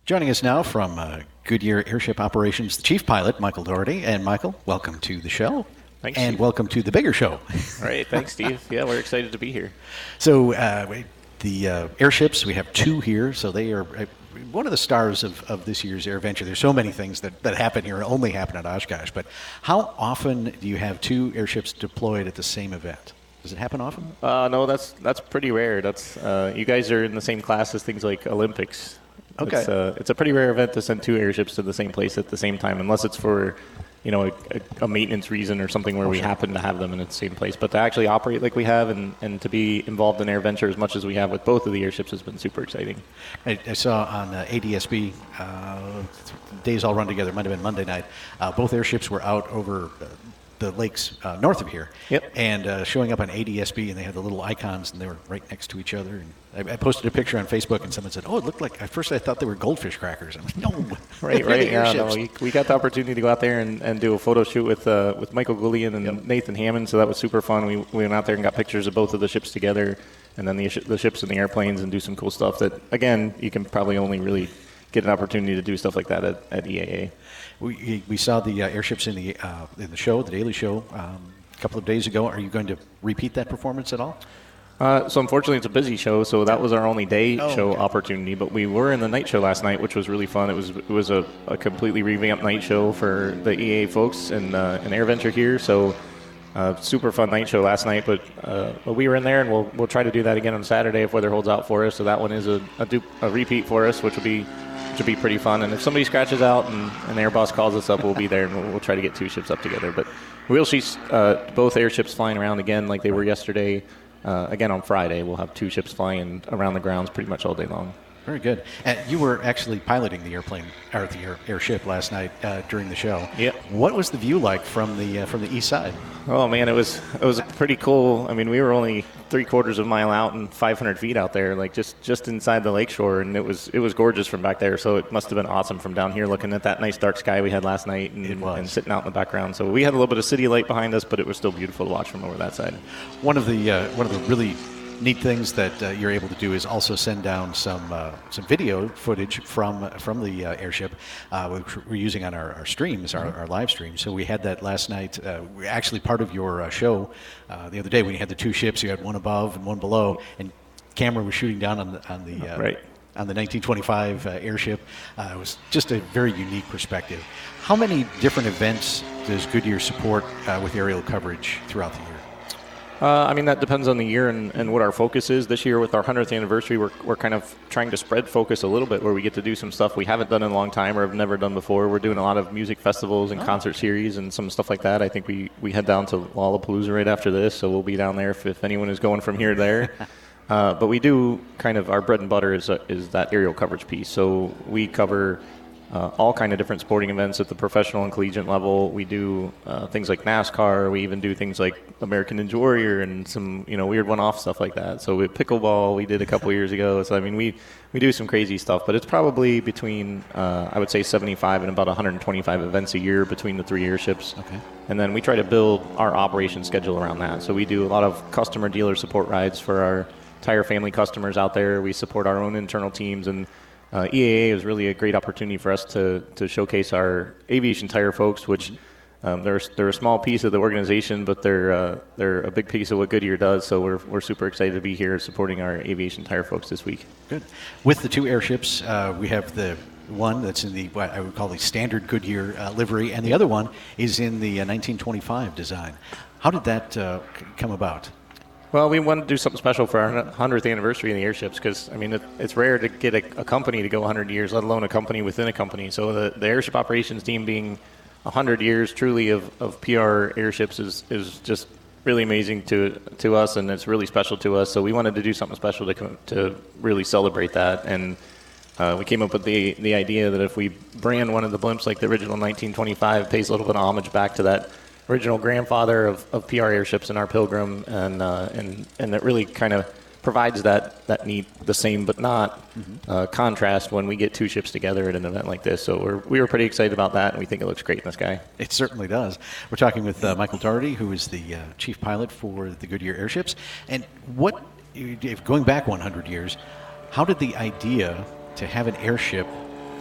Joining us now from Goodyear Airship Operations, the Chief Pilot, Michael Doherty. And Michael, welcome to the show. Thanks, and Steve. Welcome to the bigger show. All right, thanks, Steve. Yeah, we're excited to be here. So the airships, we have two here, so they are one of the stars of this year's AirVenture. There's so many things that happen here and only happen at Oshkosh, but how often do you have two airships deployed at the same event? Does it happen often? No, that's pretty rare. That's you guys are in the same class as things like Olympics. Okay. It's a pretty rare event to send two airships to the same place at the same time, unless it's for, a maintenance reason or something where we happen to have them in the same place. But to actually operate like we have and to be involved in AirVenture as much as we have with both of the airships has been super exciting. I saw on ADSB, days all run together, might have been Monday night, both airships were out over the lakes north of here. Yep. And showing up on ADSB, and they had the little icons, and they were right next to each other. And I posted a picture on Facebook, and someone said, "Oh, it looked like." At first, I thought they were goldfish crackers. I'm like, "No, right. Yeah, no, we got the opportunity to go out there and do a photo shoot with Michael Goulian and Nathan Hammond, so that was super fun. We went out there and got pictures of both of the ships together, and then the ships and the airplanes, and do some cool stuff that, again, you can probably only really get an opportunity to do stuff like that at EAA. We saw the airships in the show, the Daily Show, a couple of days ago. Are you going to repeat that performance at all? So unfortunately, it's a busy show, so that was our only day show opportunity. But we were in the night show last night, which was really fun. It was a completely revamped night show for the EAA folks and AirVenture here. So super fun night show last night. But we were in there, and we'll try to do that again on Saturday if weather holds out for us. So that one is a repeat for us, which will be pretty fun. And if somebody scratches out and Airbus calls us up, we'll be there, and we'll try to get two ships up together. But we'll see both airships flying around again like they were yesterday. Again on Friday, we'll have two ships flying around the grounds pretty much all day long. Very good. You were actually piloting the airplane or the airship last night during the show. Yep. What was the view like from the east side? Oh man, it was pretty cool. I mean, we were only 3/4 of a mile out and 500 feet out there, like just inside the lakeshore, and it was gorgeous from back there. So it must have been awesome from down here, looking at that nice dark sky we had last night, and sitting out in the background. So we had a little bit of city light behind us, but it was still beautiful to watch from over that side. One of the really neat things that you're able to do is also send down some video footage from the airship, which we're using on our streams, our live streams. So we had that last night. Actually, part of your show the other day when you had the two ships, you had one above and one below, and camera was shooting down on the 1925 airship. It was just a very unique perspective. How many different events does Goodyear support with aerial coverage throughout the year? I mean, that depends on the year and what our focus is. This year with our 100th anniversary, we're kind of trying to spread focus a little bit, where we get to do some stuff we haven't done in a long time or have never done before. We're doing a lot of music festivals and concert series and some stuff like that. I think we head down to Lollapalooza right after this, so we'll be down there if anyone is going from here to there. But we do kind of, our bread and butter is that aerial coverage piece. So we cover all kind of different sporting events at the professional and collegiate level. We do things like NASCAR. We even do things like American Ninja Warrior and some weird one-off stuff like that. So with pickleball, we did a couple years ago. So I mean, we do some crazy stuff, but it's probably between I would say 75 and about 125 events a year between the three airships. Okay. And then we try to build our operation schedule around that. So we do a lot of customer dealer support rides for our tire family customers out there. We support our own internal teams, and EAA is really a great opportunity for us to showcase our aviation tire folks, which they're a small piece of the organization, but they're a big piece of what Goodyear does. So we're super excited to be here supporting our aviation tire folks this week. Good. With the two airships, we have the one that's in the what I would call the standard Goodyear livery, and the other one is in the 1925 design. How did that come about? Well, we wanted to do something special for our 100th anniversary of the airships because, I mean, it's rare to get a company to go 100 years, let alone a company within a company. So the airship operations team being 100 years truly of PR airships is just really amazing to us, and it's really special to us. So we wanted to do something special to really celebrate that. And we came up with the idea that if we brand one of the blimps like the original 1925, pays a little bit of homage back to that original grandfather of PR airships in our Pilgrim, and that really kind of provides that neat, the same but not contrast when we get two ships together at an event like this. So we were pretty excited about that, and we think it looks great in the sky. It certainly does. We're talking with Michael Doherty, who is the chief pilot for the Goodyear airships. And going back 100 years, how did the idea to have an airship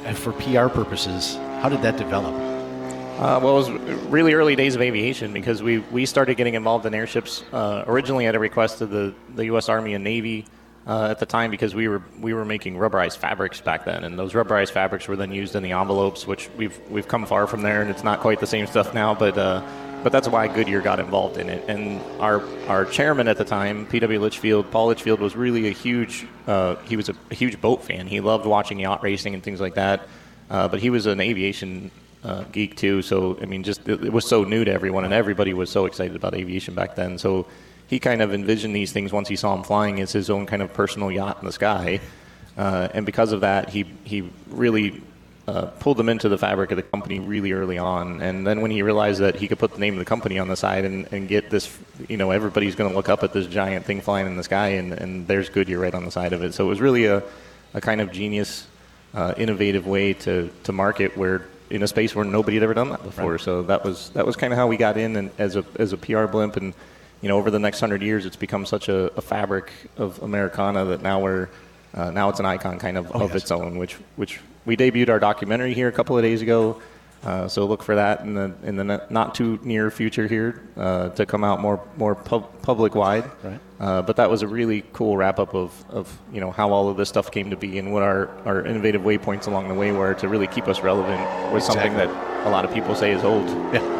for PR purposes, how did that develop? Well, it was really early days of aviation because we started getting involved in airships originally at a request of the U.S. Army and Navy at the time, because we were making rubberized fabrics back then, and those rubberized fabrics were then used in the envelopes, which we've come far from there, and it's not quite the same stuff now, but that's why Goodyear got involved in it. And our chairman at the time, P.W. Litchfield, Paul Litchfield, was really he was a huge boat fan. He loved watching yacht racing and things like that, but he was an aviation geek too. So I mean, just it was so new to everyone, and everybody was so excited about aviation back then. So he kind of envisioned these things once he saw them flying as his own kind of personal yacht in the sky, and because of that, he really pulled them into the fabric of the company really early on. And then when he realized that he could put the name of the company on the side and get this, everybody's going to look up at this giant thing flying in the sky, and there's Goodyear right on the side of it. So it was really a kind of genius, innovative way to market where in a space where nobody had ever done that before. Right. So that was kind of how we got in, and as a PR blimp. And over the next 100 years, it's become such a fabric of Americana that now it's an icon kind of its own, which we debuted our documentary here a couple of days ago. So look for that in the not too near future here to come out more public wide. Right. But that was a really cool wrap up of how all of this stuff came to be, and what our innovative waypoints along the way were to really keep us relevant with something that a lot of people say is old. Yeah.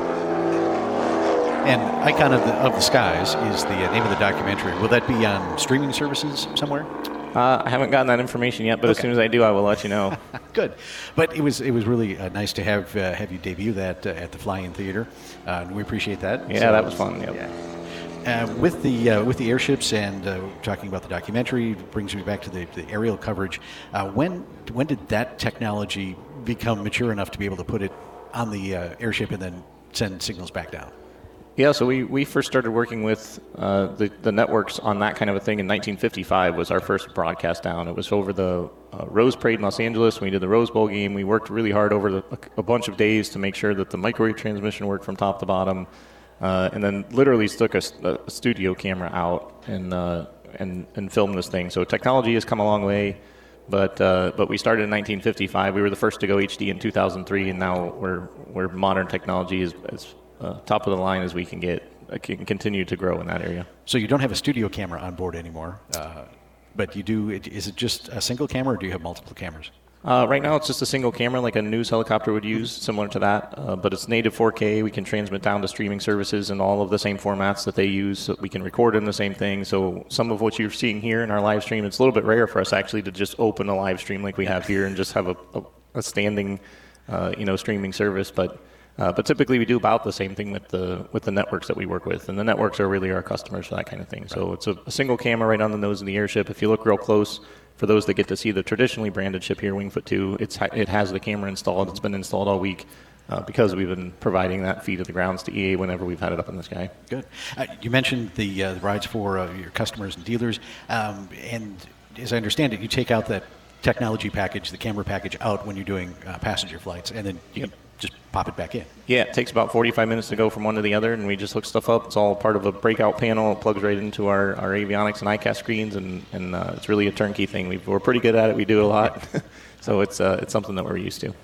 And Icon of the Skies is the name of the documentary. Will that be on streaming services somewhere? I haven't gotten that information yet, but as soon as I do, I will let you know. Good. But it was really nice to have you debut that at the Fly-In Theater. We appreciate that. Yeah, that was fun. Yep. Yeah. With the airships and talking about the documentary brings me back to the aerial coverage. When did that technology become mature enough to be able to put it on the airship and then send signals back down? Yeah, so we first started working with the networks on that kind of a thing in 1955 was our first broadcast down. It was over the Rose Parade in Los Angeles. We did the Rose Bowl game. We worked really hard over a bunch of days to make sure that the microwave transmission worked from top to bottom, and then literally took a studio camera out and filmed this thing. So technology has come a long way, but we started in 1955. We were the first to go HD in 2003, and now we're modern technology is top of the line as we can get, can continue to grow in that area. So you don't have a studio camera on board anymore, but you do. Is it just a single camera, or do you have multiple cameras? Right now it's just a single camera like a news helicopter would use, similar to that, but it's native 4K. We can transmit down to streaming services in all of the same formats that they use, so we can record in the same thing. So some of what you're seeing here in our live stream, it's a little bit rare for us actually to just open a live stream like we have here and just have a standing streaming service, but typically we do about the same thing with the networks that we work with, and the networks are really our customers for that kind of thing. So it's a single camera right on the nose of the airship. If you look real close, for those that get to see the traditionally branded ship here, Wingfoot 2, it has the camera installed. It's been installed all week because we've been providing that feed of the grounds to EA whenever we've had it up in the sky. Good. You mentioned the rides for your customers and dealers, and as I understand it, you take out that technology package, the camera package, out when you're doing passenger flights, and then you just pop it back in. Yeah, it takes about 45 minutes to go from one to the other, and we just hook stuff up. It's all part of a breakout panel. It plugs right into our avionics and ICAST screens, and it's really a turnkey thing. We're pretty good at it. We do it a lot. So it's something that we're used to.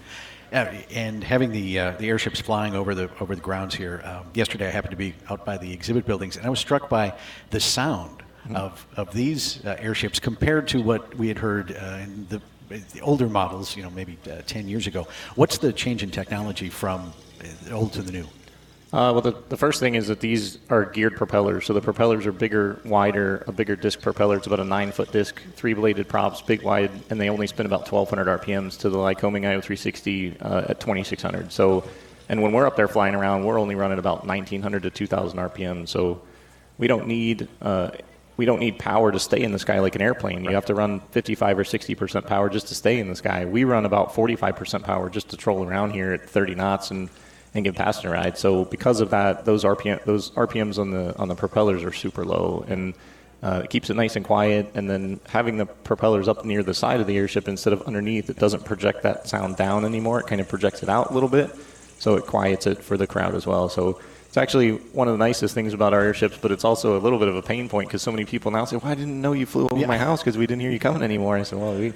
And having the airships flying over the grounds here, yesterday I happened to be out by the exhibit buildings, and I was struck by the sound of these airships compared to what we had heard in the older models, maybe 10 years ago. What's the change in technology from the old to the new? Well, the first thing is that these are geared propellers. So the propellers are bigger, wider, a bigger disc propeller. It's about a 9-foot disc, 3-bladed props, big, wide, and they only spin about 1,200 RPMs to the Lycoming IO360 at 2,600. So, and when we're up there flying around, we're only running about 1,900 to 2,000 RPM. So we don't need power to stay in the sky like an airplane. You have to run 55 or 60% power just to stay in the sky. We run about 45% power just to troll around here at 30 knots and give passenger rides. So because of that, those RPMs on the propellers are super low, and it keeps it nice and quiet. And then having the propellers up near the side of the airship instead of underneath, it doesn't project that sound down anymore. It kind of projects it out a little bit, so it quiets it for the crowd as well. So it's actually one of the nicest things about our airships, but it's also a little bit of a pain point because so many people now say, well, I didn't know you flew over my house because we didn't hear you coming anymore. I said, well,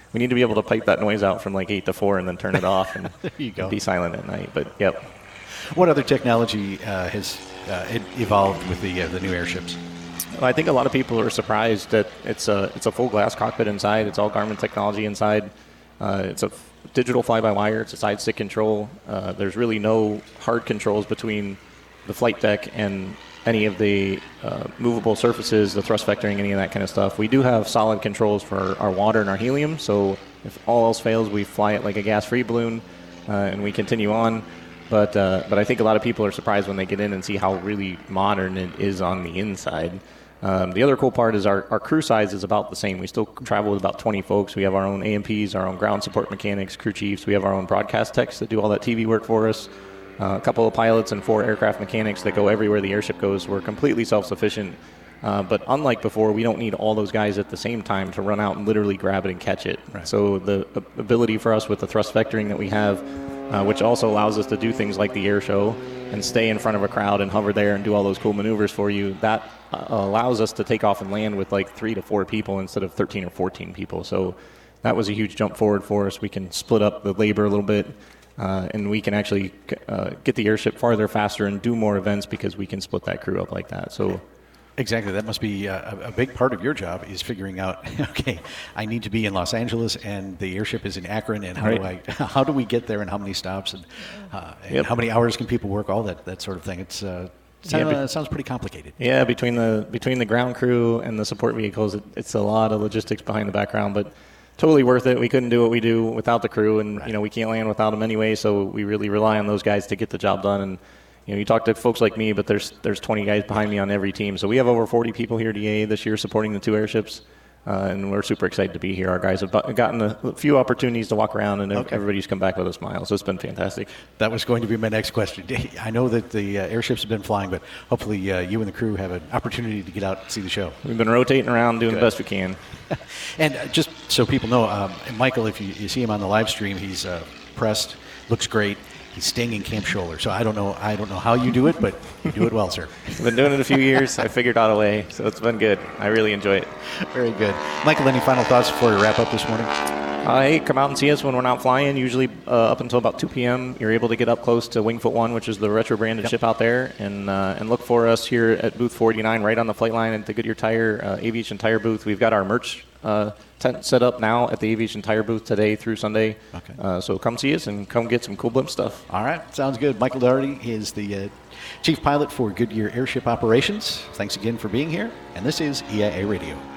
we need to be able to pipe that noise out from like 8 to 4 and then turn it off and, There you go. and be silent at night. But yep. What other technology has evolved with the new airships? Well, I think a lot of people are surprised that it's a full glass cockpit inside. It's all Garmin technology inside. It's a digital fly-by-wire. It's a side stick control. There's really no hard controls between the flight deck and any of the movable surfaces, the thrust vectoring, any of that kind of stuff. We do have solid controls for our water and our helium, so if all else fails, we fly it like a gas-free balloon, and we continue on. But I think a lot of people are surprised when they get in and see how really modern it is on the inside. The other cool part is our crew size is about the same. We still travel with about 20 folks. We have our own AMPs, our own ground support mechanics, crew chiefs. We have our own broadcast techs that do all that TV work for us. A couple of pilots and 4 aircraft mechanics that go everywhere the airship goes. We're completely self-sufficient. But unlike before, we don't need all those guys at the same time to run out and literally grab it and catch it. Right. So the ability for us with the thrust vectoring that we have, which also allows us to do things like the air show and stay in front of a crowd and hover there and do all those cool maneuvers for you, that allows us to take off and land with like 3 to 4 people instead of 13 or 14 people. So that was a huge jump forward for us. We can split up the labor a little bit, and we can actually get the airship farther, faster, and do more events because we can split that crew up like that. So. Exactly. That must be a big part of your job is figuring out, okay, I need to be in Los Angeles and the airship is in Akron, and how do we get there and how many stops and how many hours can people work, all that sort of thing. It's sounds pretty complicated. Yeah, between the ground crew and the support vehicles, it's a lot of logistics behind the background, but totally worth it. We couldn't do what we do without the crew, and Right. we can't land without them anyway, so we really rely on those guys to get the job done. And you talk to folks like me, but there's 20 guys behind me on every team. So we have over 40 people here at EA this year supporting the 2 airships, and we're super excited to be here. Our guys have gotten a few opportunities to walk around, and everybody's come back with a smile. So it's been fantastic. That was going to be my next question. I know that the airships have been flying, but hopefully you and the crew have an opportunity to get out and see the show. We've been rotating around, doing the best we can. And just so people know, Michael, if you see him on the live stream, he's pressed, looks great. He's staying in Camp Scholler. So I don't know how you do it, but you do it well, sir. I've been doing it a few years. I figured out a way, so it's been good. I really enjoy it. Very good. Michael, any final thoughts before we wrap up this morning? Hey, come out and see us when we're not flying. Usually up until about 2 p.m., you're able to get up close to Wingfoot 1, which is the retro-branded ship out there, and look for us here at Booth 49, right on the flight line at the Goodyear Tire Aviation Tire booth. We've got our merch tent set up now at the Aviation Tire booth today through Sunday. Okay. So come see us and come get some cool blimp stuff. All right. Sounds good. Michael Doherty is the chief pilot for Goodyear Airship Operations. Thanks again for being here, and this is EIA Radio.